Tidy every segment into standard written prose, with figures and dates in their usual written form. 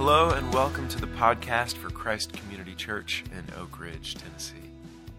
Hello and welcome to the podcast for Christ Community Church in Oak Ridge, Tennessee.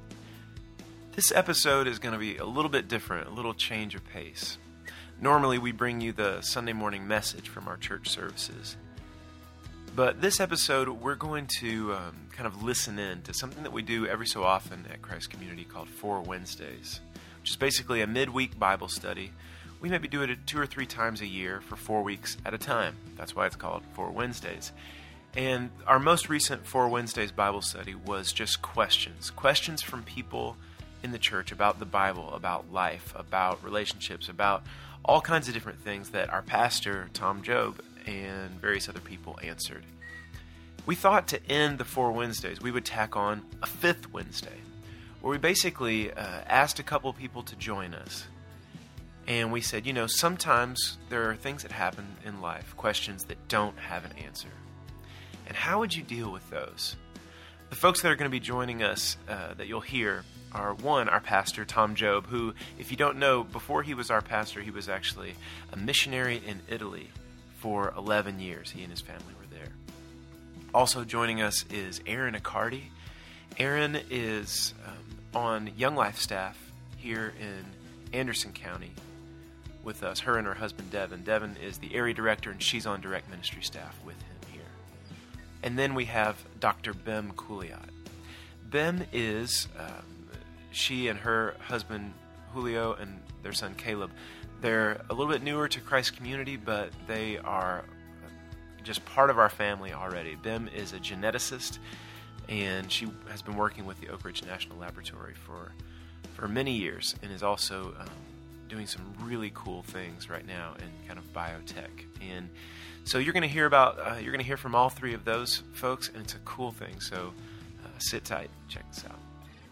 This episode is going to be a little bit different, a little change of pace. Normally we bring you the Sunday morning message from our church services. But this episode we're going to kind of listen in to something that we do every so often at Christ Community called 4 Wednesdays, which is basically a midweek Bible study. We maybe do it 2 or 3 times a year for 4 weeks at a time. That's why it's called 4 Wednesdays. And our most recent 4 Wednesdays Bible study was just questions from people in the church about the Bible, about life, about relationships, about all kinds of different things that our pastor, Tom Job, and various other people answered. We thought to end the 4 Wednesdays, we would tack on a 5th Wednesday, where we basically asked a couple people to join us. And we said, sometimes there are things that happen in life, questions that don't have an answer. And how would you deal with those? The folks that are going to be joining us that you'll hear are, one, our pastor, Tom Job, who, if you don't know, before he was our pastor, he was actually a missionary in Italy for 11 years. He and his family were there. Also joining us is Erin Accardi. Erin is on Young Life staff here in Anderson County with us, her and her husband Devin. Devin is the area director, and she's on direct ministry staff with him here. And then we have Dr. Bem Couliot. Bem is, she and her husband Julio and their son Caleb, they're a little bit newer to Christ Community, but they are just part of our family already. Bem is a geneticist, and she has been working with the Oak Ridge National Laboratory for many years, and is also doing some really cool things right now in kind of biotech. And so you're going to hear from all 3 of those folks, and it's a cool thing. So sit tight, check this out.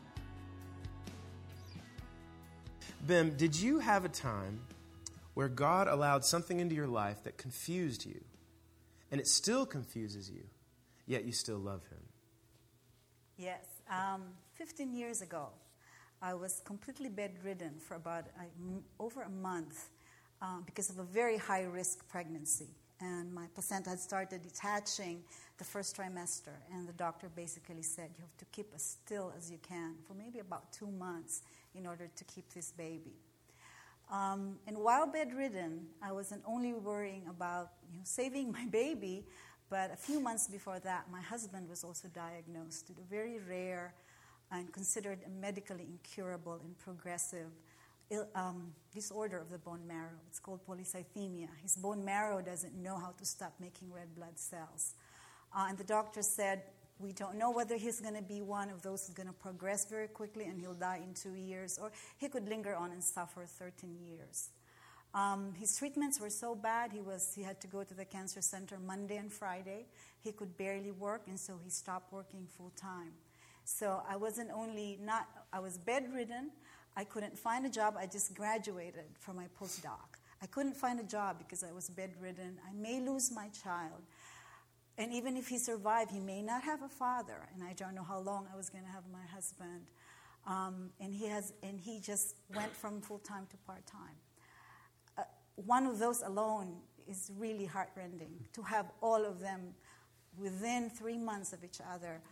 Bem, did you have a time where God allowed something into your life that confused you, and it still confuses you, yet you still love Him? Yes. 15 years ago, I was completely bedridden for about over a month because of a very high-risk pregnancy. And my placenta had started detaching the first trimester. And the doctor basically said, you have to keep as still as you can for maybe about 2 months in order to keep this baby. And while bedridden, I wasn't only worrying about saving my baby, but a few months before that, my husband was also diagnosed with a very rare and considered a medically incurable and progressive disorder of the bone marrow. It's called polycythemia. His bone marrow doesn't know how to stop making red blood cells. And the doctor said, we don't know whether he's going to be one of those who's going to progress very quickly and he'll die in 2 years, or he could linger on and suffer 13 years. His treatments were so bad, he had to go to the cancer center Monday and Friday. He could barely work, and so he stopped working full time. So I was bedridden. I couldn't find a job. I just graduated from my postdoc. I couldn't find a job because I was bedridden. I may lose my child. And even if he survived, he may not have a father. And I don't know how long I was going to have my husband. And he just went from full-time to part-time. One of those alone is really heartrending. To have all of them within 3 months of each other,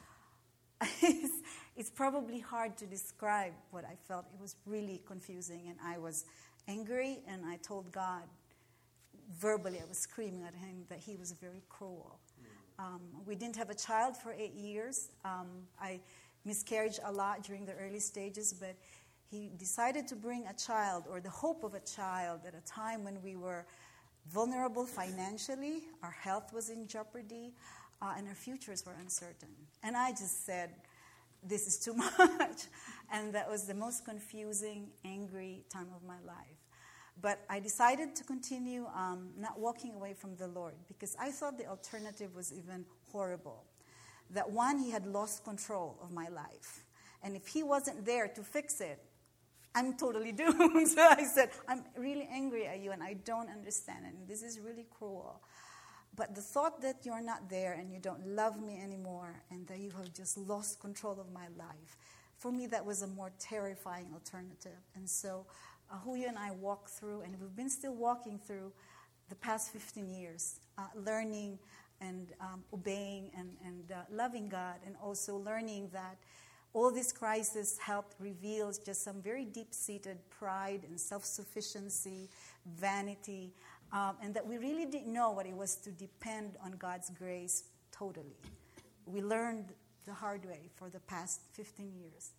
it's probably hard to describe what I felt. It was really confusing, and I was angry, and I told God, verbally, I was screaming at Him that He was very cruel. We didn't have a child for 8 years. I miscarried a lot during the early stages, but He decided to bring a child, or the hope of a child, at a time when we were vulnerable financially, our health was in jeopardy, and our futures were uncertain. And I just said, this is too much. And that was the most confusing, angry time of my life. But I decided to continue not walking away from the Lord, because I thought the alternative was even horrible. That one, He had lost control of my life. And if He wasn't there to fix it, I'm totally doomed. So I said, I'm really angry at you and I don't understand it. And this is really cruel. But the thought that you're not there and you don't love me anymore and that you have just lost control of my life, for me that was a more terrifying alternative. And so Julio and I walked through, and we've been still walking through the past 15 years, learning and obeying and loving God, and also learning that all this crisis helped reveal just some very deep-seated pride and self-sufficiency, vanity, and that we really didn't know what it was to depend on God's grace totally. We learned the hard way for the past 15 years.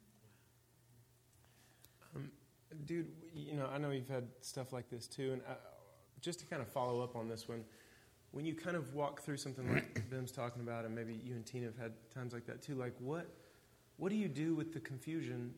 Dude, I know you've had stuff like this too, and just to kind of follow up on this one, when you kind of walk through something like Bim's talking about, and maybe you and Tina have had times like that too, like what do you do with the confusion,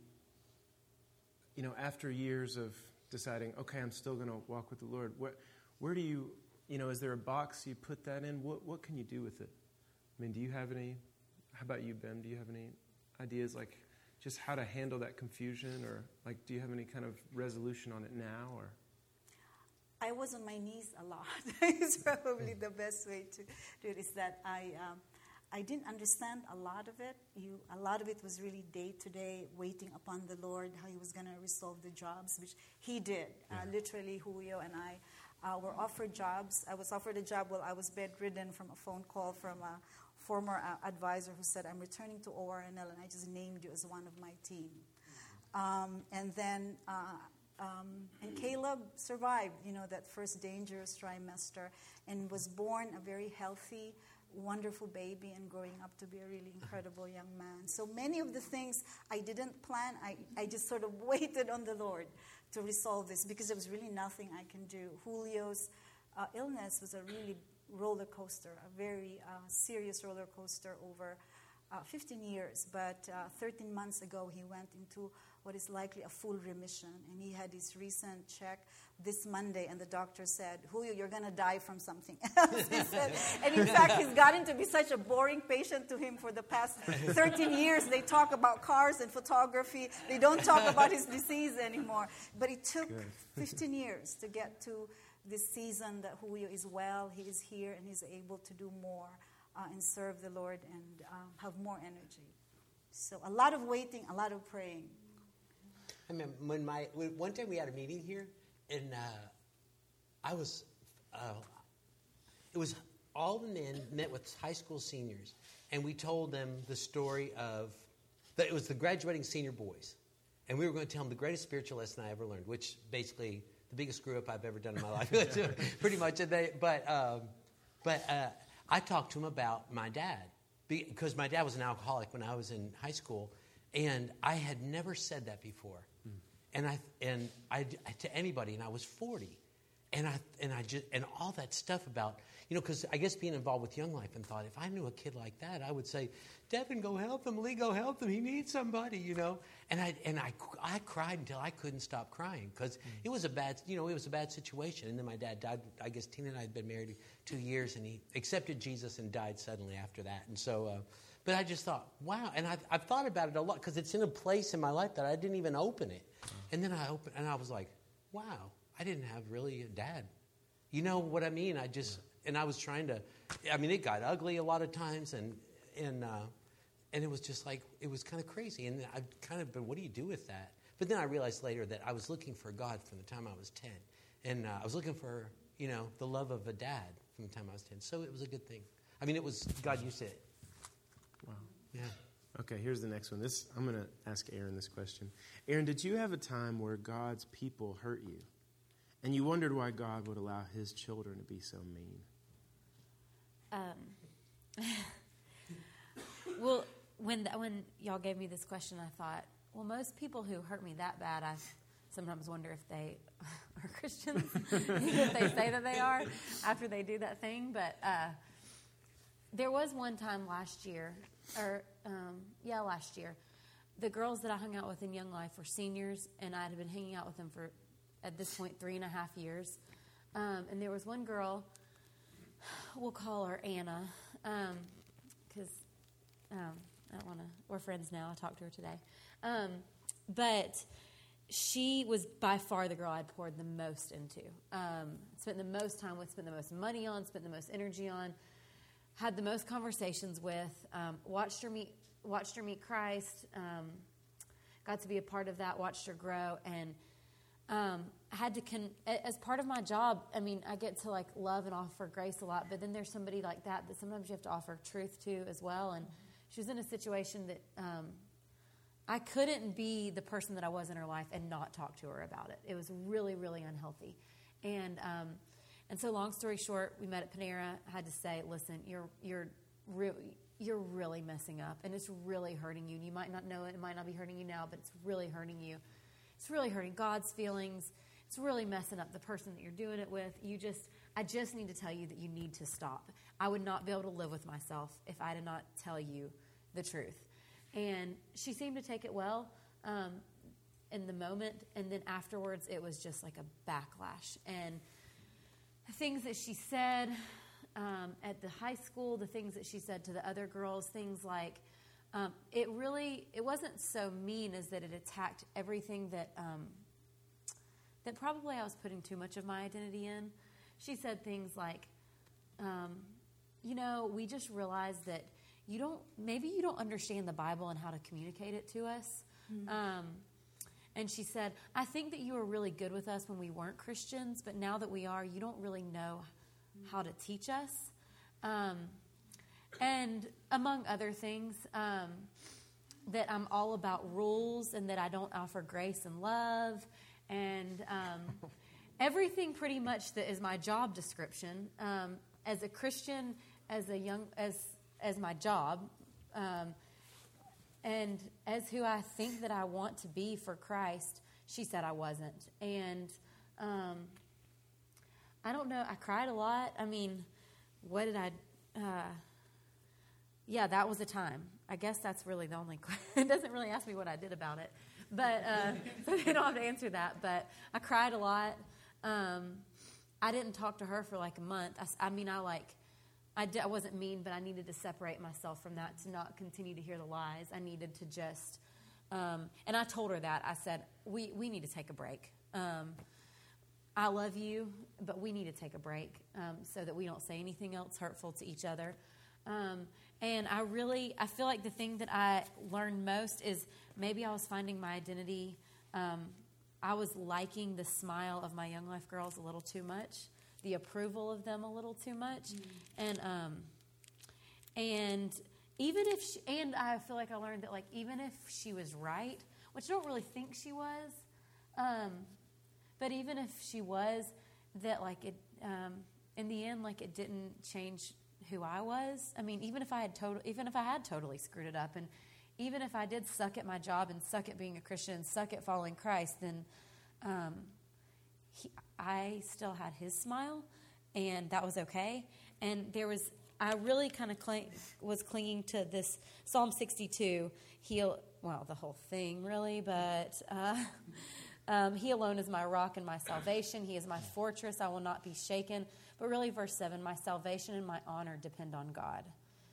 after years of deciding, okay, I'm still going to walk with the Lord? Where do you, is there a box you put that in? What can you do with it? I mean, do you have any, how about you, Bim? Do you have any ideas like just how to handle that confusion, or like do you have any kind of resolution on it now? Or I was on my knees a lot. It's probably the best way to do it, is that I didn't understand a lot of it. A lot of it was really day-to-day, waiting upon the Lord, how He was going to resolve the jobs, which He did. Literally, Julio and I were offered jobs. I was offered a job while I was bedridden from a phone call from a former advisor who said, I'm returning to ORNL, and I just named you as one of my team. And Caleb survived, that first dangerous trimester, and was born a very healthy, wonderful baby, and growing up to be a really incredible young man. So many of the things I didn't plan, I just sort of waited on the Lord to resolve this, because there was really nothing I can do. Julio's illness was a really roller coaster, a very serious roller coaster over 15 years. But 13 months ago, he went into what is likely a full remission. And he had his recent check this Monday, and the doctor said, Julio, you're going to die from something else, he said. And in fact, he's gotten to be such a boring patient to him for the past 13 years. They talk about cars and photography. They don't talk about his disease anymore. But it took 15 years to get to this season that Julio is well, he is here, and he's able to do more and serve the Lord and have more energy. So a lot of waiting, a lot of praying. I mean, one time we had a meeting here, and it was all the men met with high school seniors, and we told them the story of, that it was the graduating senior boys, and we were going to tell them the greatest spiritual lesson I ever learned, which basically the biggest screw up I've ever done in my life, pretty much. But I talked to them about my dad, because my dad was an alcoholic when I was in high school, and I had never said that before. And I to anybody, and I was 40, and all that stuff about, because I guess being involved with Young Life, and thought, if I knew a kid like that, I would say, Devin, go help him. Lee, go help him. He needs somebody, And I cried until I couldn't stop crying, because it was a bad situation. And then my dad died. I guess Tina and I had been married 2 years, and he accepted Jesus and died suddenly after that. And so, but I just thought, wow. And I've thought about it a lot, because it's in a place in my life that I didn't even open it. And then I opened, and I was like, wow, I didn't have really a dad. You know what I mean? And I was trying to, it got ugly a lot of times, and it was just like, it was kind of crazy. And I kind of, but what do you do with that? But then I realized later that I was looking for God from the time I was 10. And I was looking for, the love of a dad from the time I was 10. So it was a good thing. It was, God used it. Wow. Yeah. Okay, here's the next one. I'm going to ask Aaron this question. Aaron, did you have a time where God's people hurt you, and you wondered why God would allow His children to be so mean? Well, when y'all gave me this question, I thought, well, most people who hurt me that bad, I sometimes wonder if they are Christians, if they say that they are after they do that thing. But there was one time last year, the girls that I hung out with in Young Life were seniors, and I had been hanging out with them for, at this point, 3.5 years. And there was one girl, we'll call her Anna, because I don't want to, we're friends now. I talked to her today. But she was by far the girl I'd poured the most into. Spent the most time with, spent the most money on, spent the most energy on, had the most conversations with, watched her meet Christ, got to be a part of that, watched her grow, and I had to, as part of my job, I mean, I get to like love and offer grace a lot, but then there's somebody like that sometimes you have to offer truth to as well. And she was in a situation that I couldn't be the person that I was in her life and not talk to her about it. It was really, really unhealthy. And so long story short, we met at Panera. I had to say, listen, you're really messing up, and it's really hurting you. And you might not know it. It might not be hurting you now, but it's really hurting you. It's really hurting God's feelings. It's really messing up the person that you're doing it with. I just need to tell you that you need to stop. I would not be able to live with myself if I did not tell you the truth. And she seemed to take it well in the moment, and then afterwards it was just like a backlash. And the things that she said at the high school, the things that she said to the other girls, things like, it wasn't so mean as that it attacked everything that probably I was putting too much of my identity in. She said things like, we just realized that maybe you don't understand the Bible and how to communicate it to us. Mm-hmm. And she said, I think that you were really good with us when we weren't Christians, but now that we are, you don't really know how to teach us. And among other things, that I'm all about rules and that I don't offer grace and love and everything pretty much that is my job description. As a Christian, as my job, and as who I think that I want to be for Christ, she said I wasn't. And I don't know, I cried a lot. I mean, what did I... yeah, that was a time. I guess that's really the only question. It doesn't really ask me what I did about it. But so they don't have to answer that. But I cried a lot. I didn't talk to her for like a month. I wasn't mean, but I needed to separate myself from that to not continue to hear the lies. I needed to just, and I told her that. I said, we need to take a break. I love you, but we need to take a break so that we don't say anything else hurtful to each other. And I feel like the thing that I learned most is maybe I was finding my identity. I was liking the smile of my Young Life girls a little too much, the approval of them a little too much. Mm-hmm. And even if I feel like I learned that, like, even if she was right, which I don't really think she was, but even if she was, that like it, in the end, like it didn't change who I was. I mean, even if I had totally screwed it up, and even if I did suck at my job and suck at being a Christian, suck at following Christ, then I still had his smile, and that was okay. And I really kind of was clinging to this Psalm 62. The whole thing really, but He alone is my rock and my salvation. He is my fortress. I will not be shaken. But really, verse 7, my salvation and my honor depend on God.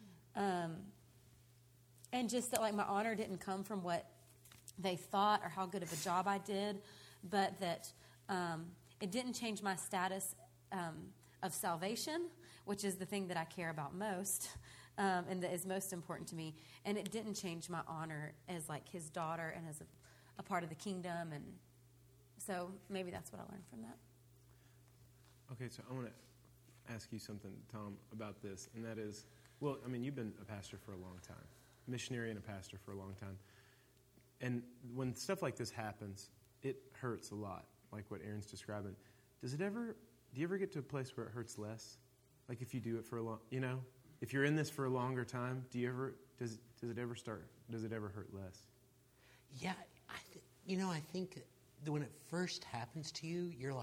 And just that, like, my honor didn't come from what they thought or how good of a job I did, but that it didn't change my status of salvation, which is the thing that I care about most and that is most important to me. And it didn't change my honor as, like, his daughter and as a part of the kingdom. And so maybe that's what I learned from that. Okay, so I want to ask you something, Tom, about this, and that is, well, I mean, you've been a pastor for a long time, missionary and a pastor for a long time, and when stuff like this happens, it hurts a lot, like what Aaron's describing. Do you ever get to a place where it hurts less? Like if you do it for a long, if you're in this for a longer time, does it ever hurt less? Yeah, I think that when it first happens to you, you're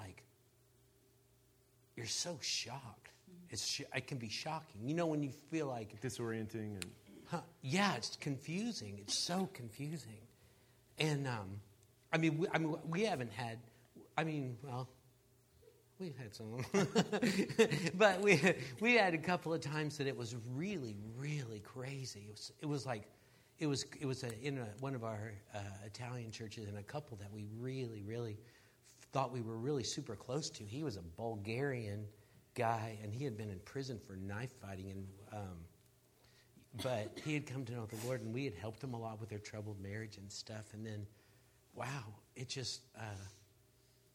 so shocked. It can be shocking. When you feel like disorienting and yeah, it's confusing. It's so confusing. And we haven't had. We've had some, but we had a couple of times that it was really, really crazy. It was in one of our Italian churches, and a couple that we really, really thought we were really super close to. He was a Bulgarian guy, and he had been in prison for knife fighting, and but he had come to know the Lord, and we had helped him a lot with their troubled marriage and stuff. And then, wow, it just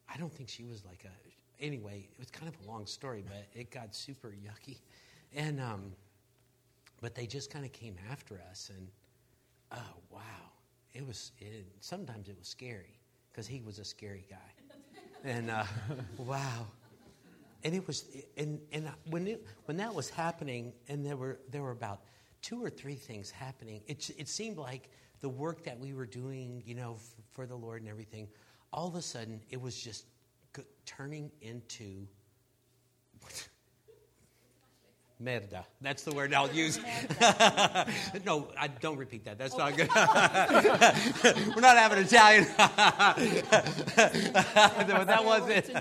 I don't think she was like anyway, it was kind of a long story, but it got super yucky. And, but they just kind of came after us, and, oh, wow. Sometimes it was scary, because he was a scary guy. And, wow. And it was, and when that was happening, and there were about 2 or 3 things happening, it seemed like the work that we were doing, for the Lord and everything, all of a sudden it was just turning into merda. That's the word I'll use. No, I don't repeat that. That's not good. We're not having Italian. That wasn't.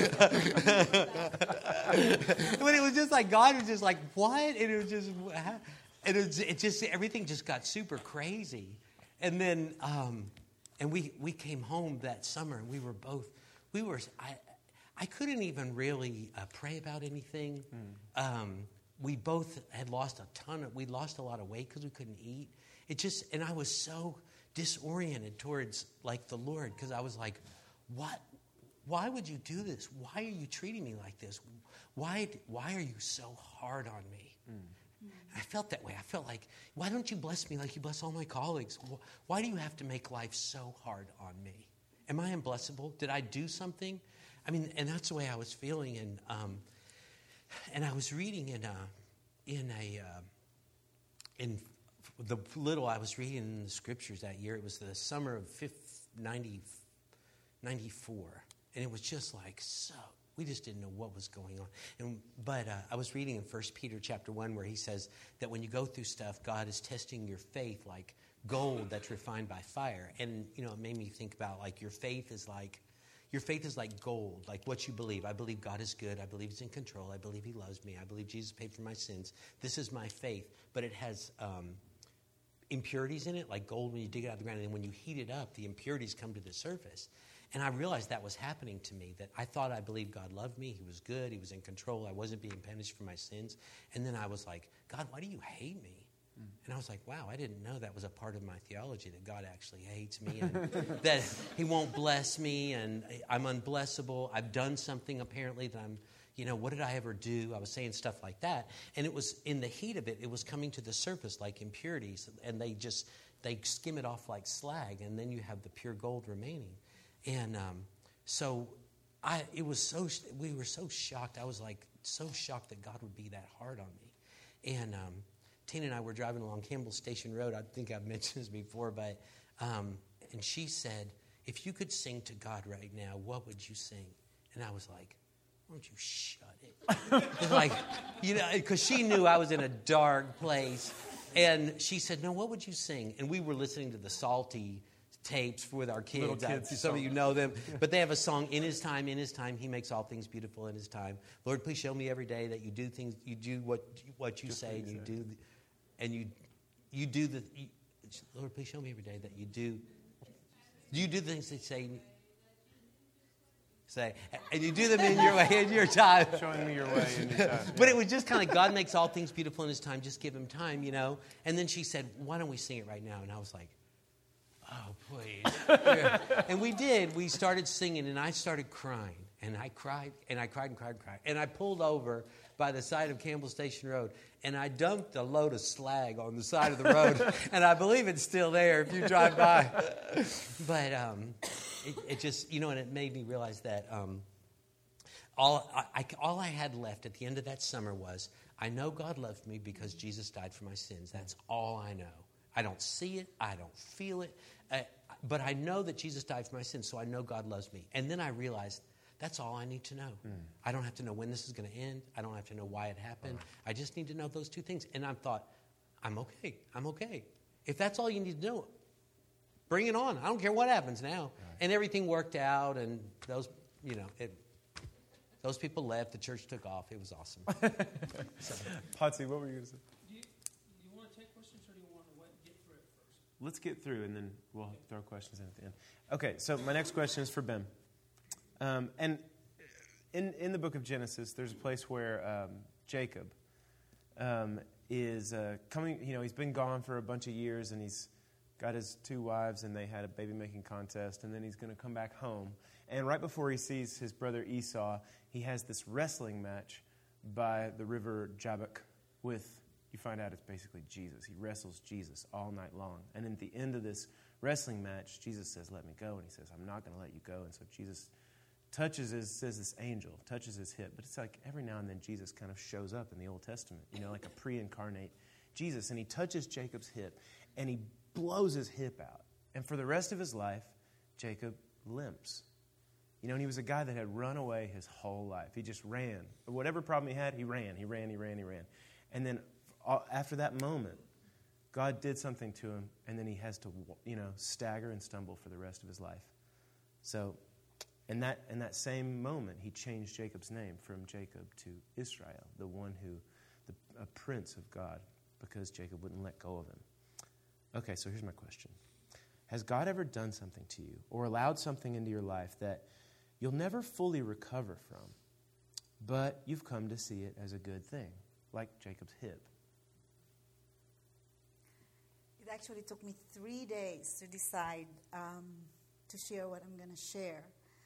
But it was just like God was just like, what? And it just everything just got super crazy. And then and we came home that summer, and I couldn't even really pray about anything. We both had lost we lost a lot of weight because we couldn't eat. And I was so disoriented towards like the Lord, because I was like, what? Why would you do this? Why are you treating me like this? Why are you so hard on me? I felt that way. I felt like, why don't you bless me like you bless all my colleagues? Why do you have to make life so hard on me? Am I unblessable? Did I do something? I mean, and that's the way I was feeling. And I was reading in the little I was reading in the scriptures that year. It was the summer of 94, and it was just like so. We just didn't know what was going on. But I was reading in 1 Peter chapter 1 where he says that when you go through stuff, God is testing your faith like gold that's refined by fire. And, it made me think about like your faith is like gold, like what you believe. I believe God is good. I believe He's in control. I believe He loves me. I believe Jesus paid for my sins. This is my faith. But it has impurities in it, like gold when you dig it out of the ground. And then when you heat it up, the impurities come to the surface. And I realized that was happening to me, that I thought I believed God loved me. He was good. He was in control. I wasn't being punished for my sins. And then I was like, God, why do you hate me? And I was like, wow, I didn't know that was a part of my theology, that God actually hates me and that He won't bless me and I'm unblessable. I've done something apparently that I'm, what did I ever do? I was saying stuff like that. And it was in the heat of it was coming to the surface like impurities, and they skim it off like slag, and then you have the pure gold remaining. And we were so shocked. I was like so shocked that God would be that hard on me. And Tina and I were driving along Campbell Station Road. I think I've mentioned this before, but and she said, if you could sing to God right now, what would you sing? And I was like, why don't you shut it? It's like, because she knew I was in a dark place. And she said, no, what would you sing? And we were listening to the Salty tapes with our kids. Little kids, some of you know them. But they have a song, In His Time, He makes all things beautiful in His time. Lord, please show me every day that you do things, you do what you say, and you do, and you do the. Lord, please show me every day that you do. You do the things that say, and you do them in your way, in your time. Showing me your way in your time. But it was just kind of, God makes all things beautiful in His time. Just give Him time, And then she said, why don't we sing it right now? And I was like, oh, please. And we did. We started singing, and I started crying. And I cried, and I cried and cried and cried. And I pulled over by the side of Campbell Station Road, and I dumped a load of slag on the side of the road. And I believe it's still there if you drive by. But it just, and it made me realize that all I had left at the end of that summer was, I know God loved me because Jesus died for my sins. That's all I know. I don't see it. I don't feel it. But I know that Jesus died for my sins, so I know God loves me. And then I realized that's all I need to know. I don't have to know when this is going to end. I don't have to know why it happened. I just need to know those two things. And I thought, I'm okay. I'm okay. If that's all you need to know, bring it on. I don't care what happens now. Right. And everything worked out, and those people left. The church took off. It was awesome. Patsy, what were you going to say? Do you want to take questions, or do you want to get through it first? Let's get through, and then we'll throw questions in at the end. Okay, so my next question is for Ben. And in the book of Genesis, there's a place where Jacob is coming. He's been gone for a bunch of years, and he's got his 2 wives, and they had a baby-making contest, and then he's going to come back home. And right before he sees his brother Esau, he has this wrestling match by the river Jabbok with, you find out it's basically Jesus. He wrestles Jesus all night long. And at the end of this wrestling match, Jesus says, "Let me go." And he says, "I'm not going to let you go." And so Jesus says this angel touches his hip. But it's like every now and then Jesus kind of shows up in the Old Testament, like a pre-incarnate Jesus. And he touches Jacob's hip, and he blows his hip out. And for the rest of his life, Jacob limps. And he was a guy that had run away his whole life. He just ran. Whatever problem he had, he ran. And then after that moment, God did something to him, and then he has to, stagger and stumble for the rest of his life. So in that same moment, he changed Jacob's name from Jacob to Israel, a prince of God, because Jacob wouldn't let go of him. Okay, so here's my question. Has God ever done something to you or allowed something into your life that you'll never fully recover from, but you've come to see it as a good thing, like Jacob's hip? It actually took me 3 days to decide to share what I'm going to share.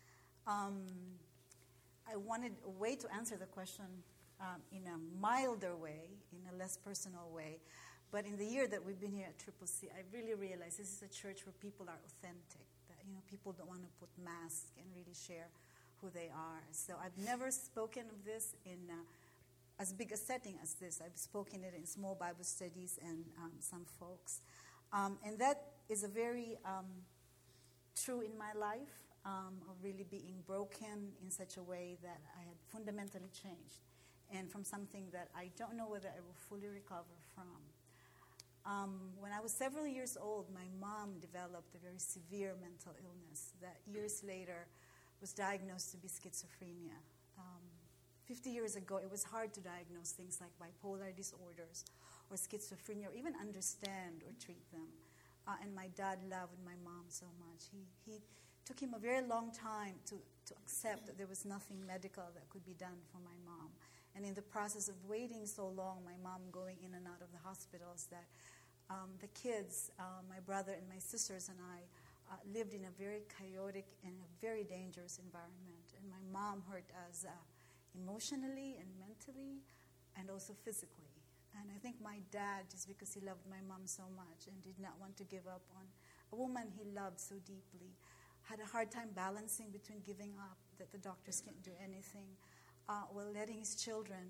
I wanted a way to answer the question in a milder way, in a less personal way. But in the year that we've been here at Triple C, I really realized this is a church where people are authentic. That people don't want to put masks and really share who they are. So I've never spoken of this in as big a setting as this. I've spoken it in small Bible studies and some folks. And that is a very true in my life, of really being broken in such a way that I had fundamentally changed. And from something that I don't know whether I will fully recover from. When I was several years old, my mom developed a very severe mental illness that years later was diagnosed to be schizophrenia. 50 years ago, it was hard to diagnose things like bipolar disorders or schizophrenia or even understand or treat them. And my dad loved my mom so much. He took him a very long time to accept that there was nothing medical that could be done for my mom. And in the process of waiting so long, my mom going in and out of the hospitals, that the kids, my brother and my sisters and I, lived in a very chaotic and a very dangerous environment. And my mom hurt us emotionally and mentally and also physically. And I think my dad, just because he loved my mom so much and did not want to give up on a woman he loved so deeply, had a hard time balancing between giving up, that the doctors can't do anything, while letting his children,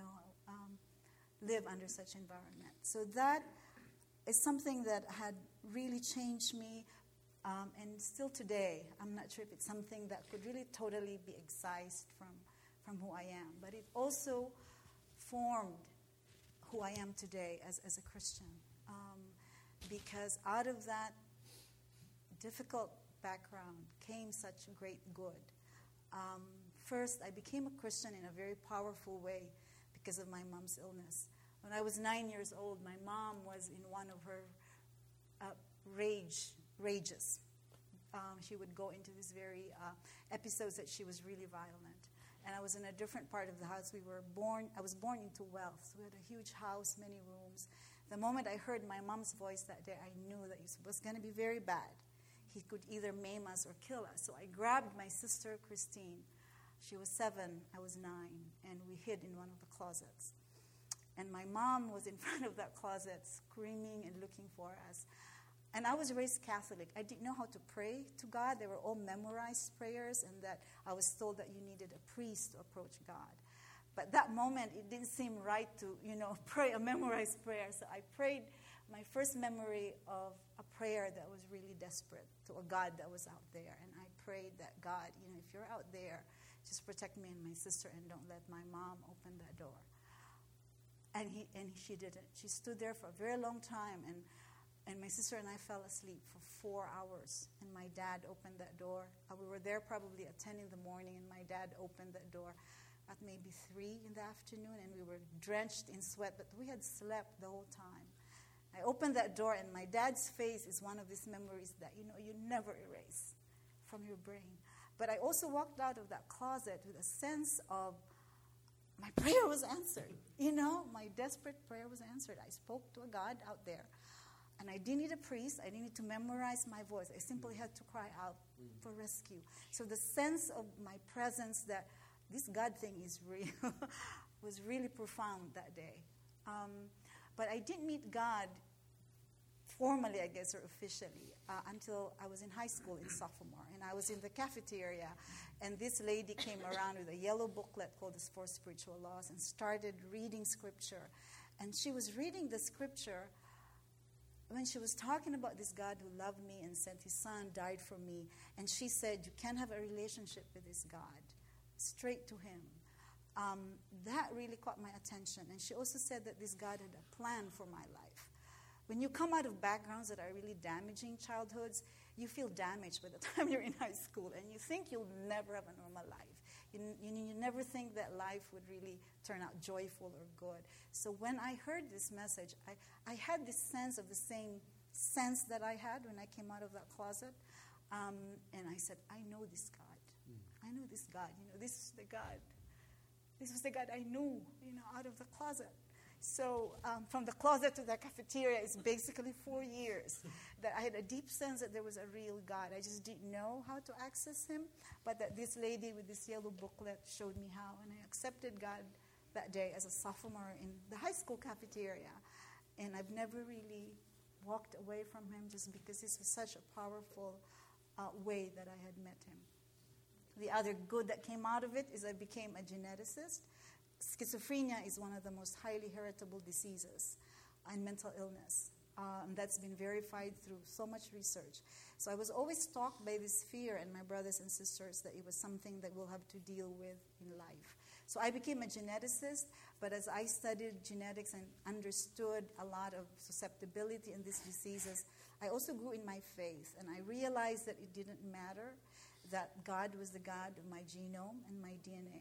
live under such environment. So that is something that had really changed me, and still today, I'm not sure if it's something that could really totally be excised from who I am. But it also formed who I am today as a Christian, because out of that difficult background came such great good. First, I became a Christian in a very powerful way because of my mom's illness. When I was 9 years old, my mom was in one of her rages. She would go into these very episodes that she was really violent. And I was in a different part of the house. I was born into wealth. So we had a huge house, many rooms. The moment I heard my mom's voice that day, I knew that it was going to be very bad. He could either maim us or kill us. So I grabbed my sister, Christine. She was 7, I was 9, and we hid in one of the closets. And my mom was in front of that closet screaming and looking for us. And I was raised Catholic. I didn't know how to pray to God. They were all memorized prayers, and that I was told that you needed a priest to approach God. But that moment, it didn't seem right to, pray a memorized prayer. So I prayed my first memory of a prayer that was really desperate to a God that was out there. And I prayed that, God, if you're out there, just protect me and my sister and don't let my mom open that door. And she didn't. She stood there for a very long time, and my sister and I fell asleep for 4 hours. And my dad opened that door. We were there probably at 10 in the morning, and my dad opened that door at maybe 3 in the afternoon, and we were drenched in sweat, but we had slept the whole time. I opened that door, and my dad's face is one of these memories that, you never erase from your brain. But I also walked out of that closet with a sense of my prayer was answered. My desperate prayer was answered. I spoke to a God out there. And I didn't need a priest. I didn't need to memorize my voice. I simply had to cry out for rescue. So the sense of my presence that this God thing is real was really profound that day. But I didn't meet God formally, I guess, or officially, until I was in high school in sophomore. And I was in the cafeteria, and this lady came around with a yellow booklet called The Four Spiritual Laws and started reading scripture. And she was reading the scripture when she was talking about this God who loved me and sent his son, died for me. And she said, you can have a relationship with this God, straight to him. That really caught my attention. And she also said that this God had a plan for my life. When you come out of backgrounds that are really damaging childhoods, you feel damaged by the time you're in high school, and you think you'll never have a normal life. You never think that life would really turn out joyful or good. So when I heard this message, I had this sense of the same sense that I had when I came out of that closet. And I said, I know this God. I know this God. This is the God. This was the God I knew, out of the closet. So from the closet to the cafeteria is basically 4 years that I had a deep sense that there was a real God. I just didn't know how to access him, but that this lady with this yellow booklet showed me how. And I accepted God that day as a sophomore in the high school cafeteria. And I've never really walked away from him just because this was such a powerful way that I had met him. The other good that came out of it is I became a geneticist. Schizophrenia is one of the most highly heritable diseases and mental illness. And that's been verified through so much research. So I was always stalked by this fear, and my brothers and sisters, that it was something that we'll have to deal with in life. So I became a geneticist, but as I studied genetics and understood a lot of susceptibility in these diseases, I also grew in my faith, and I realized that it didn't matter, that God was the God of my genome and my DNA.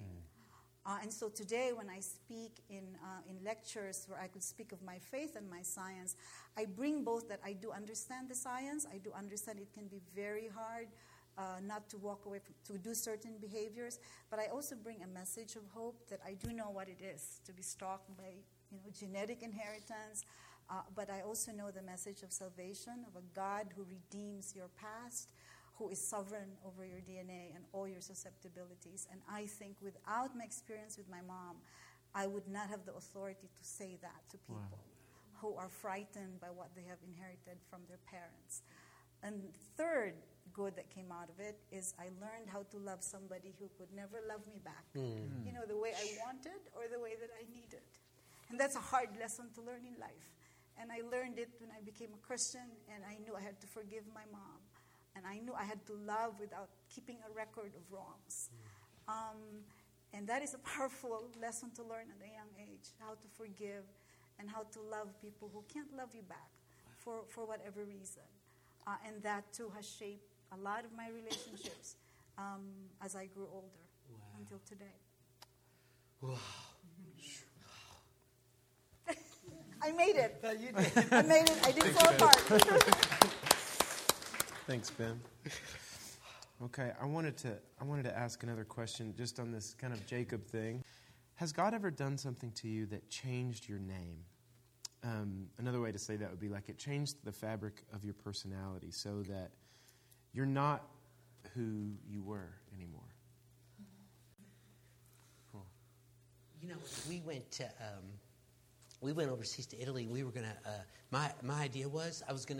And so today when I speak in lectures where I could speak of my faith and my science, I bring both that I do understand the science. I do understand it can be very hard not to walk away to do certain behaviors, but I also bring a message of hope that I do know what it is to be stalked by genetic inheritance, but I also know the message of salvation, of a God who redeems your past, who is sovereign over your DNA and all your susceptibilities. And I think without my experience with my mom, I would not have the authority to say that to people who are frightened by what they have inherited from their parents. And third good that came out of it is I learned how to love somebody who could never love me back, the way I wanted or the way that I needed. And that's a hard lesson to learn in life. And I learned it when I became a Christian, and I knew I had to forgive my mom. And I knew I had to love without keeping a record of wrongs. And that is a powerful lesson to learn at a young age, how to forgive and how to love people who can't love you back for whatever reason. And that, too, has shaped a lot of my relationships as I grew older until today. Wow. I made it. You did. I made it. I didn't fall apart. Thanks, Ben. Okay, I wanted to ask another question just on this kind of Jacob thing. Has God ever done something to you that changed your name? Another way to say that would be like it changed the fabric of your personality so that you're not who you were anymore. Cool. We went overseas to Italy. We were going to, my idea was I was going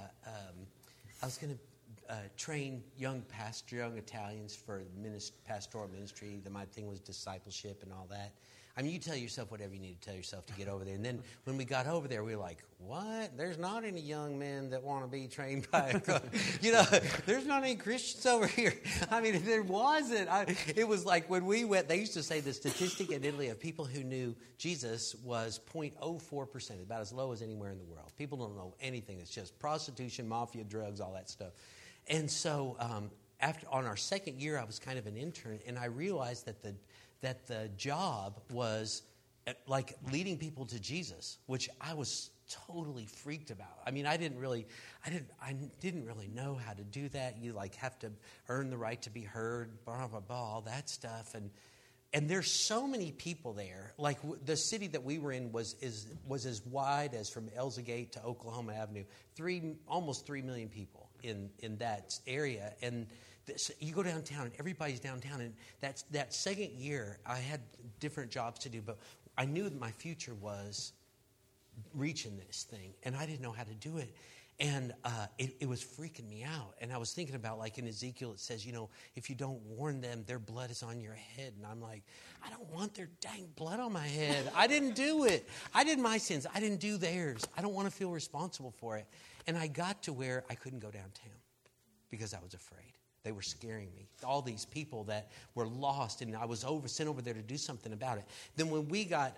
to train young Italians for pastoral ministry. My thing was discipleship and all that. I mean, you tell yourself whatever you need to tell yourself to get over there. And then when we got over there, we were like, what? There's not any young men that want to be trained by a coach. There's not any Christians over here. I mean, there wasn't. It was like when we went, they used to say the statistic in Italy of people who knew Jesus was 0.04%, about as low as anywhere in the world. People don't know anything. It's just prostitution, mafia, drugs, all that stuff. And so on our second year, I was kind of an intern, and I realized that the job was like leading people to Jesus, which I was totally freaked about. I mean, I didn't really know how to do that. You like have to earn the right to be heard, blah blah blah, all that stuff, And there's so many people there. Like the city that we were in was as wide as from Elza Gate to Oklahoma Avenue. Almost 3 million people in that area. And you go downtown and everybody's downtown. And that second year, I had different jobs to do, but I knew that my future was reaching this thing, and I didn't know how to do it. And it was freaking me out. And I was thinking about, like in Ezekiel, it says, if you don't warn them, their blood is on your head. And I'm like, I don't want their dang blood on my head. I didn't do it. I did my sins. I didn't do theirs. I don't want to feel responsible for it. And I got to where I couldn't go downtown because I was afraid. They were scaring me. All these people that were lost, and I was sent over there to do something about it. Then when we got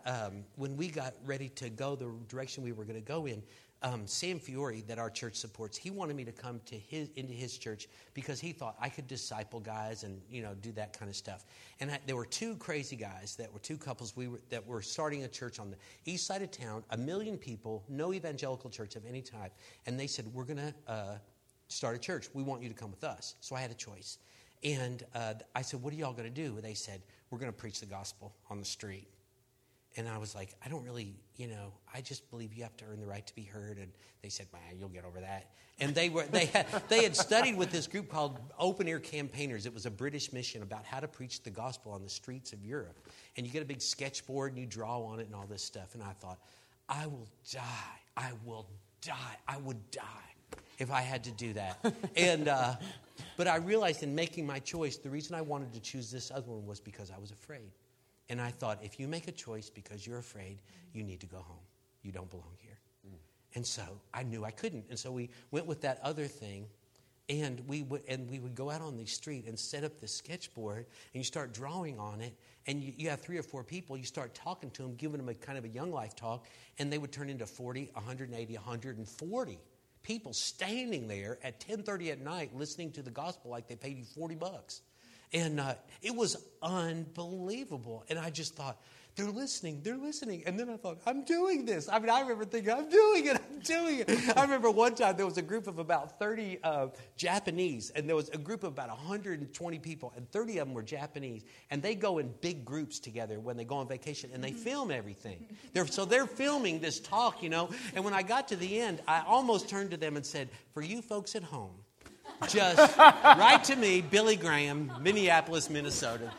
ready to go the direction we were going to go in, Sam Fiore, that our church supports, he wanted me to come into his church because he thought I could disciple guys and do that kind of stuff. And there were two crazy guys that were two couples that were starting a church on the east side of town, 1 million people, no evangelical church of any type, and they said, we're going to start a church. We want you to come with us. So I had a choice, and I said, what are y'all going to do? They said, we're going to preach the gospel on the street. And I was like, I don't really, I just believe you have to earn the right to be heard. And they said, man, you'll get over that. And they had studied with this group called Open Air Campaigners. It was a British mission about how to preach the gospel on the streets of Europe. And you get a big sketchboard and you draw on it and all this stuff. And I thought, I will die. I will die. I would die if I had to do that. And but I realized in making my choice, the reason I wanted to choose this other one was because I was afraid. And I thought, if you make a choice because you're afraid, you need to go home. You don't belong here. And so I knew I couldn't. And so we went with that other thing, and we would go out on the street and set up the sketchboard, and you start drawing on it, and you have 3 or 4 people. You start talking to them, giving them a kind of a young life talk, and they would turn into 40, 180, 140 people standing there at 10:30 at night listening to the gospel like they paid you $40. And it was unbelievable. And I just thought, they're listening. And then I thought, I'm doing this. I mean, I remember thinking, I'm doing it. I remember one time there was a group of about 30 Japanese, and there was a group of about 120 people, and 30 of them were Japanese. And they go in big groups together when they go on vacation, and they film everything. So they're filming this talk, And when I got to the end, I almost turned to them and said, for you folks at home, just write to me, Billy Graham, Minneapolis, Minnesota.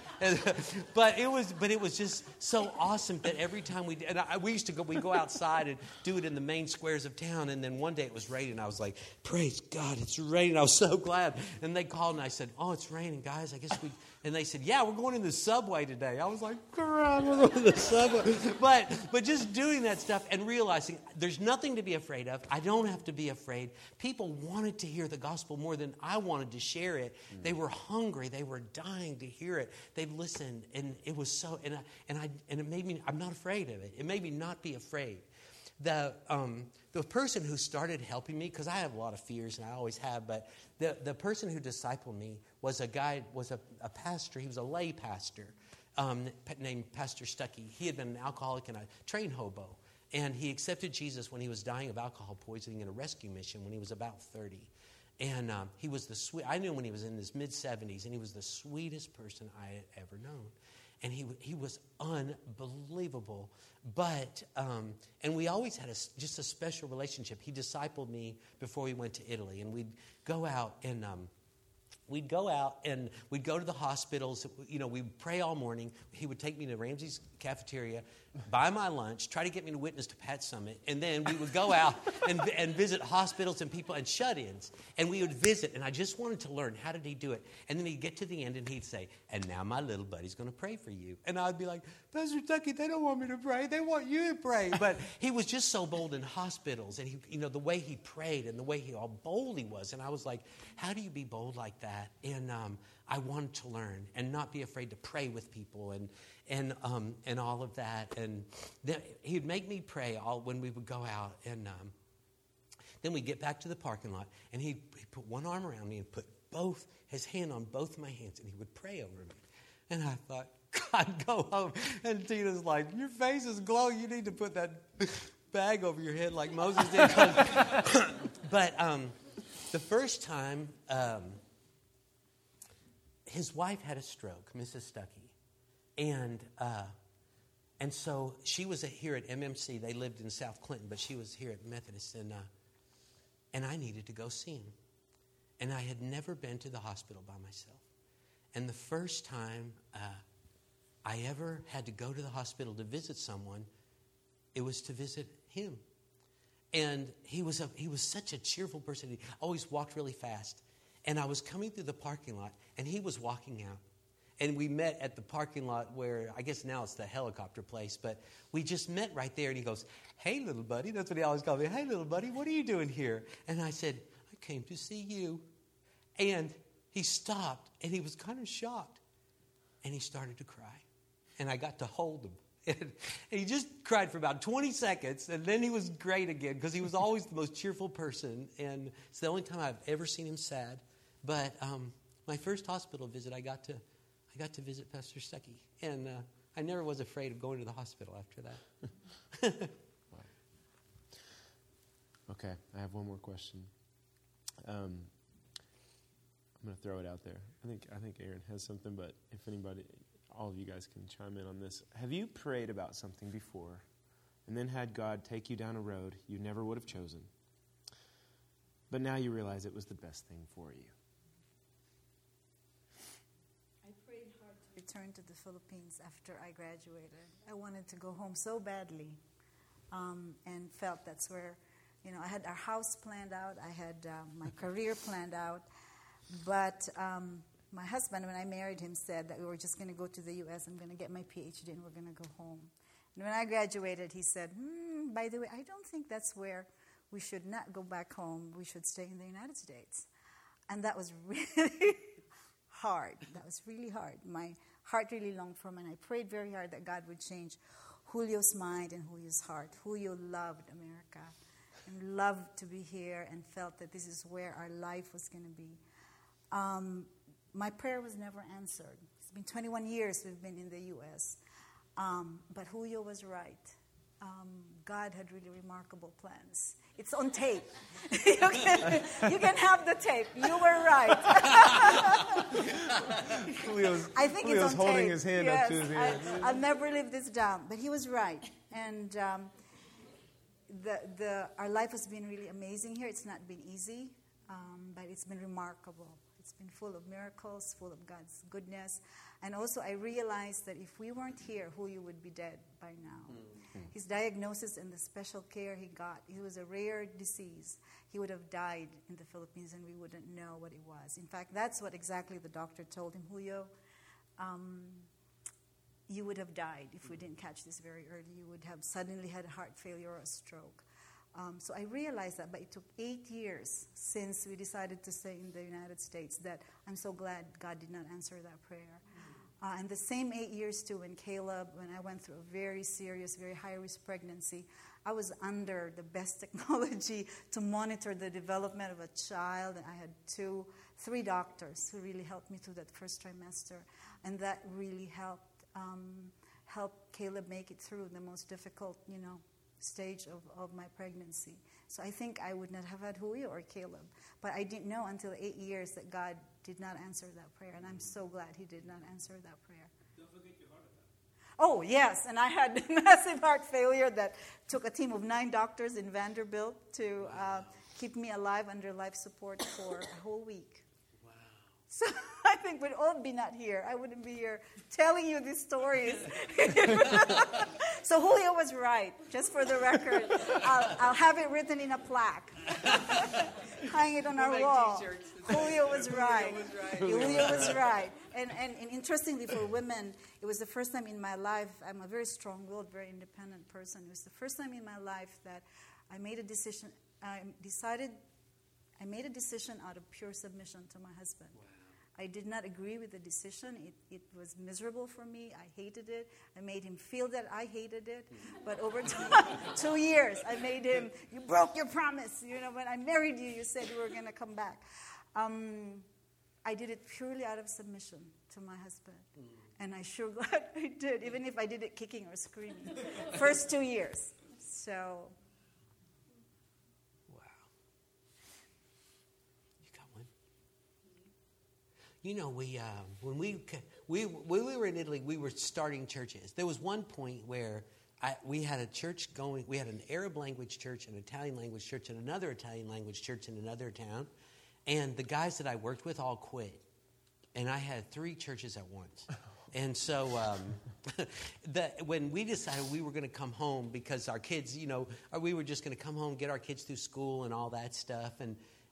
But it was just so awesome that every time we go outside and do it in the main squares of town. And then one day it was raining. I was like, praise God, it's raining. I was so glad. And they called and I said, oh, it's raining, guys. I guess we. And they said, yeah, we're going in the subway today. I was like, crap, we're going to the subway. But just doing that stuff and realizing there's nothing to be afraid of. I don't have to be afraid. People wanted to hear the gospel more than I wanted to share it. They were hungry. They were dying to hear it. They've listened, and it was so. And it made me. I'm not afraid of it. It made me not be afraid. The person who started helping me, because I have a lot of fears and I always have, but the person who discipled me was a pastor. He was a lay pastor named Pastor Stuckey. He had been an alcoholic and a train hobo, and he accepted Jesus when he was dying of alcohol poisoning in a rescue mission when he was about 30. And he was I knew him when he was in his mid-70s, and he was the sweetest person I had ever known. And he was unbelievable. But, and we always had just a special relationship. He discipled me before we went to Italy. And we'd go out and we'd go to the hospitals. We'd pray all morning. He would take me to Ramsey's cafeteria, buy my lunch, try to get me to witness to Pat Summit. And then we would go out and visit hospitals and people and shut-ins. And we would visit. And I just wanted to learn, how did he do it? And then he'd get to the end and he'd say, and now my little buddy's going to pray for you. And I'd be like, Pastor Tucky, they don't want me to pray. They want you to pray. But he was just so bold in hospitals. And the way he prayed and the way how bold he was. And I was like, how do you be bold like that? And I wanted to learn and not be afraid to pray with people and all of that. And he'd make me pray when we would go out. And then we'd get back to the parking lot, and he'd put one arm around me and put his hand on both my hands, and he would pray over me. And I thought, God, go home. And Tina's like, your face is glowing. You need to put that bag over your head like Moses did. But the first time, his wife had a stroke, Mrs. Stuckey. And so she was here at MMC. They lived in South Clinton, but she was here at Methodist. And I needed to go see him. And I had never been to the hospital by myself. And the first time I ever had to go to the hospital to visit someone, it was to visit him. And he was such a cheerful person. He always walked really fast. And I was coming through the parking lot, and he was walking out. And we met at the parking lot where, I guess now it's the helicopter place, but we just met right there. And he goes, "Hey, little buddy." That's what he always called me. "Hey, little buddy, what are you doing here?" And I said, "I came to see you." And he stopped, and he was kind of shocked. And he started to cry. And I got to hold him. And he just cried for about 20 seconds, and then he was great again because he was always the most cheerful person. And it's the only time I've ever seen him sad. But my first hospital visit, I got to visit Pastor Stuckey. And I never was afraid of going to the hospital after that. Wow. Okay, I have one more question. I'm going to throw it out there. I think Aaron has something, but if anybody, all of you guys can chime in on this. Have you prayed about something before and then had God take you down a road you never would have chosen, but now you realize it was the best thing for you? I prayed hard to return to the Philippines after I graduated. I wanted to go home so badly, and felt that's where, I had our house planned out. I had my career planned out. But my husband, when I married him, said that we were just going to go to the U.S. I'm going to get my PhD and we're going to go home. And when I graduated, he said, by the way, I don't think that's where we should not go back home. We should stay in the United States. And that was really hard. That was really hard. My heart really longed for him, and I prayed very hard that God would change Julio's mind and Julio's heart. Julio loved America and loved to be here and felt that this is where our life was going to be. My prayer was never answered. It's been 21 years we've been in the U.S. But Julio was right. God had really remarkable plans. It's on tape. You can have the tape. You were right. I think Julio's it's on holding tape. his hand up to his ear. I'll never live this down. But he was right. And our life has been really amazing here. It's not been easy, but it's been remarkable. It's been full of miracles, full of God's goodness. And also I realized that if we weren't here, Julio would be dead by now. Mm-hmm. His diagnosis and the special care he got, it was a rare disease. He would have died in the Philippines and we wouldn't know what it was. In fact, that's what exactly the doctor told him. Julio, you would have died if we didn't catch this very early. You would have suddenly had a heart failure or a stroke. So I realized that, but it took 8 years since we decided to stay in the United States that I'm so glad God did not answer that prayer. And the same 8 years too when I went through a very serious, very high-risk pregnancy, I was under the best technology to monitor the development of a child. And I had 3 doctors who really helped me through that first trimester. And that really helped Caleb make it through the most difficult, stage of my pregnancy. So I think I would not have had Julio or Caleb. But I didn't know until 8 years that God did not answer that prayer. And I'm so glad he did not answer that prayer. Don't forget your heart attack. Oh, yes. And I had massive heart failure that took a team of 9 doctors in Vanderbilt to keep me alive under life support for a whole week. Wow. So I think we'd all be not here. I wouldn't be here telling you these stories. So Julio was right, just for the record. I'll have it written in a plaque. Hang it on our wall. Julio was right. Julio was right. And interestingly for women, it was the first time in my life, I'm a very strong-willed, very independent person. It was the first time in my life that I made a decision. I made a decision out of pure submission to my husband. Wow. I did not agree with the decision. It was miserable for me. I hated it. I made him feel that I hated it. But over 2 years, I made him, you broke your promise. When I married you, you said you were going to come back. I did it purely out of submission to my husband. And I'm sure glad I did, even if I did it kicking or screaming. First 2 years. So... when we were in Italy, we were starting churches. There was one point where we had a church going. We had an Arab language church, an Italian language church, and another Italian language church in another town. And the guys that I worked with all quit. And I had 3 churches at once. And so when we decided we were going to come home because our kids, we were just going to come home, get our kids through school and all that stuff. And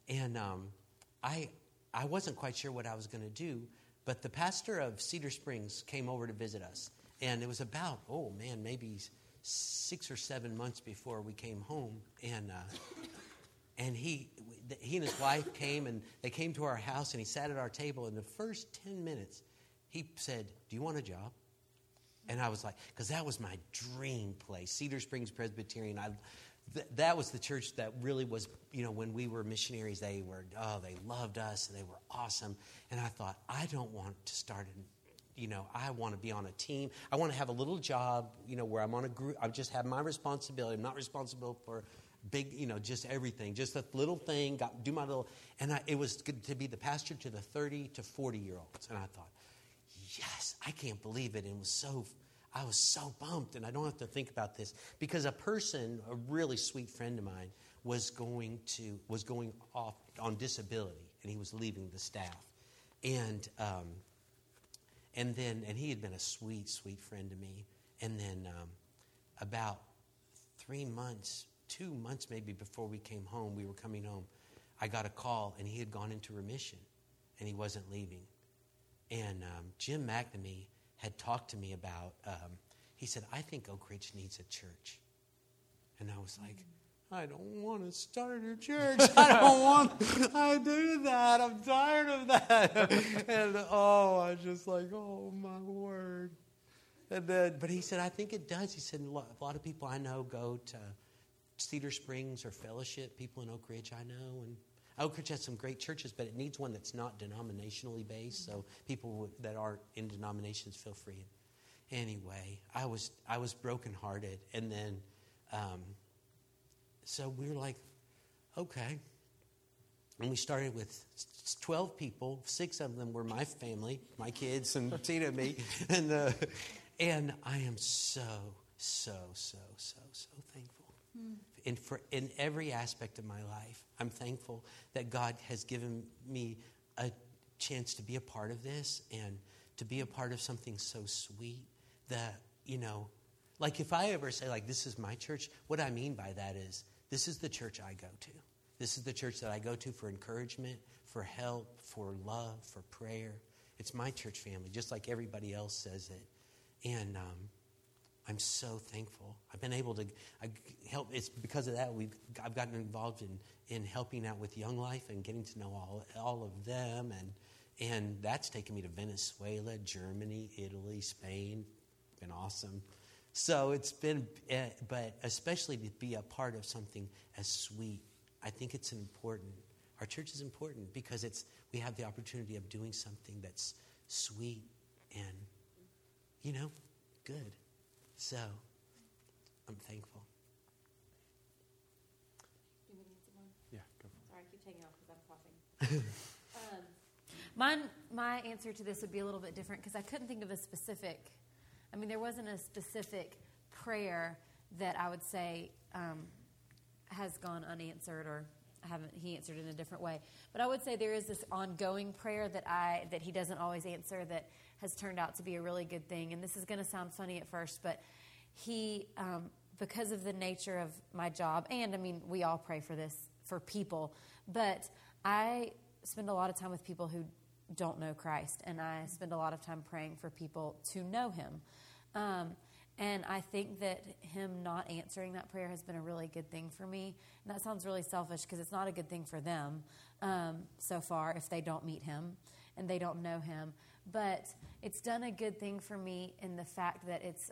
I wasn't quite sure what I was going to do. But the pastor of Cedar Springs came over to visit us. And it was about, maybe 6 or 7 months before we came home. And he and his wife came, and they came to our house, and he sat at our table. In the first 10 minutes, he said, "Do you want a job?" And I was like, because that was my dream place, Cedar Springs Presbyterian. That was the church that really was, when we were missionaries, they loved us, and they were awesome. And I thought, I don't want to start I want to be on a team. I want to have a little job, where I'm on a group. I just have my responsibility. I'm not responsible for big, just everything. Just a little thing, do my little. And it was good to be the pastor to the 30 to 40-year-olds. And I thought, yes, I can't believe it. And I was so pumped. And I don't have to think about this. Because a really sweet friend of mine, was going off on disability. And he was leaving the staff. And he had been a sweet, sweet friend to me. And then about 3 months, 2 months maybe before we came home, we were coming home, I got a call, and he had gone into remission, and he wasn't leaving. And Jim McNamee had talked to me about, he said, "I think Oak Ridge needs a church." And I was like, I don't want to start a church. I do that. I'm tired of that. And I was just like, oh my word. But he said, I think it does. He said, a lot of people I know go to Cedar Springs or Fellowship, people in Oak Ridge I know. And Oak Ridge has some great churches, but it needs one that's not denominationally based. So people that aren't in denominations, feel free. Anyway, I was brokenhearted. And then so we were like, okay. And we started with 12 people. 6 of them were my family, my kids, and Tina and me. And I am so, so, so, so, so thankful. In every aspect of my life, I'm thankful that God has given me a chance to be a part of this and to be a part of something so sweet that, like if I ever say, like, this is my church, what I mean by that is, this is the church I go to. This is the church that I go to for encouragement, for help, for love, for prayer. It's my church family, just like everybody else says it. And I'm so thankful. I've been able to help. It's because of that I've gotten involved in helping out with Young Life and getting to know all of them. And that's taken me to Venezuela, Germany, Italy, Spain. Been awesome. So it's been, but especially to be a part of something as sweet, I think it's important. Our church is important because we have the opportunity of doing something that's sweet and, good. So I'm thankful. Do we need someone? Yeah, go for it. Sorry, I keep taking off because I'm coughing. My answer to this would be a little bit different because I couldn't think of a specific. There wasn't a specific prayer that I would say has gone unanswered or he answered in a different way. But I would say there is this ongoing prayer that he doesn't always answer that has turned out to be a really good thing. And this is going to sound funny at first, but he, because of the nature of my job, and we all pray for this, for people, but I spend a lot of time with people who don't know Christ, and I spend a lot of time praying for people to know him. And I think that him not answering that prayer has been a really good thing for me. And that sounds really selfish because it's not a good thing for them so far if they don't meet him and they don't know him. But it's done a good thing for me in the fact that it's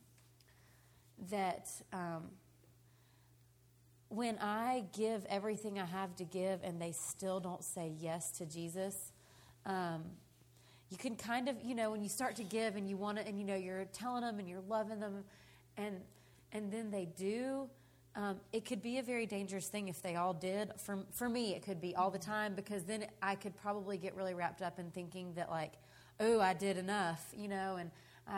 when I give everything I have to give and they still don't say yes to Jesus, you can kind of, when you start to give and you want to, and you're telling them and you're loving them, and then they do, it could be a very dangerous thing if they all did. For me, it could be all the time, because then I could probably get really wrapped up in thinking that, like, oh, I did enough, and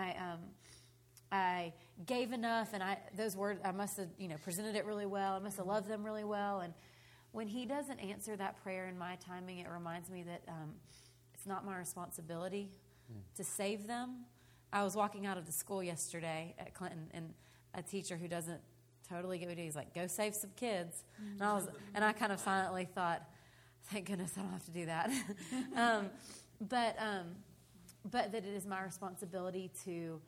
I gave enough, and those words, I must have, presented it really well. I must have loved them really well. And when he doesn't answer that prayer in my timing, it reminds me that it's not my responsibility to save them. I was walking out of the school yesterday at Clinton, and a teacher who doesn't totally get what he do, he's like, go save some kids. And I kind of silently thought, thank goodness I don't have to do that. But that it is my responsibility to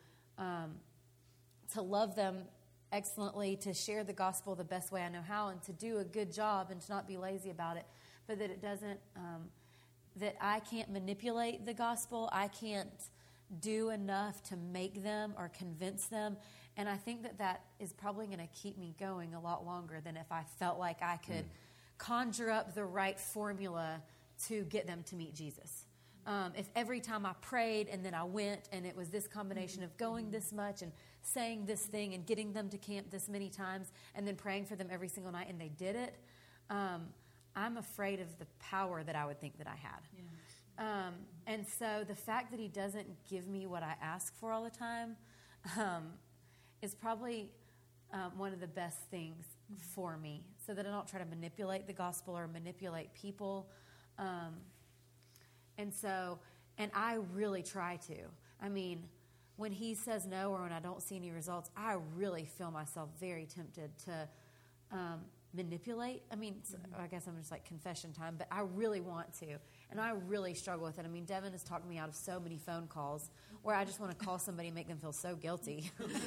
love them excellently, to share the gospel the best way I know how, and to do a good job and to not be lazy about it. But that it doesn't, that I can't manipulate the gospel. I can't do enough to make them or convince them. And I think that is probably going to keep me going a lot longer than if I felt like I could conjure up the right formula to get them to meet Jesus. If every time I prayed and then I went and it was this combination of going this much and saying this thing and getting them to camp this many times and then praying for them every single night and they did it, I'm afraid of the power that I would think that I had. Yeah. And so the fact that he doesn't give me what I ask for all the time is probably one of the best things for me, so that I don't try to manipulate the gospel or manipulate people. And I really try to. I mean, when he says no or when I don't see any results, I really feel myself very tempted to manipulate. I mean, I guess I'm just like confession time, but I really want to. And I really struggle with it. I mean, Devin has talked me out of so many phone calls where I just want to call somebody and make them feel so guilty.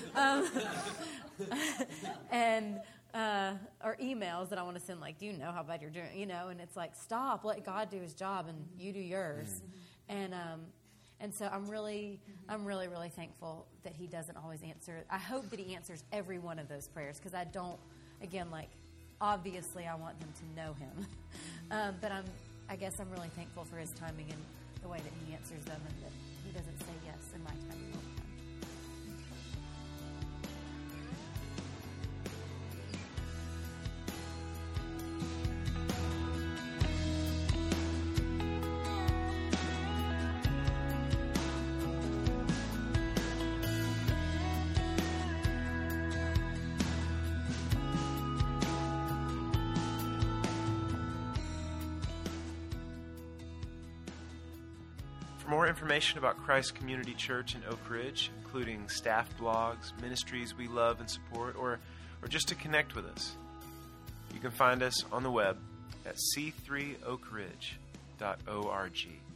Or emails that I want to send, like, do you know how bad you're doing? And it's like, stop, let God do his job and you do yours. And so I'm really, really thankful that he doesn't always answer. I hope that he answers every one of those prayers, because I don't, again, like, obviously I want them to know him. But I guess I'm really thankful for his timing and the way that he answers them, and that he doesn't say yes in my timing all the time. For more information about Christ Community Church in Oak Ridge, including staff blogs, ministries we love and support, or just to connect with us, you can find us on the web at c3oakridge.org.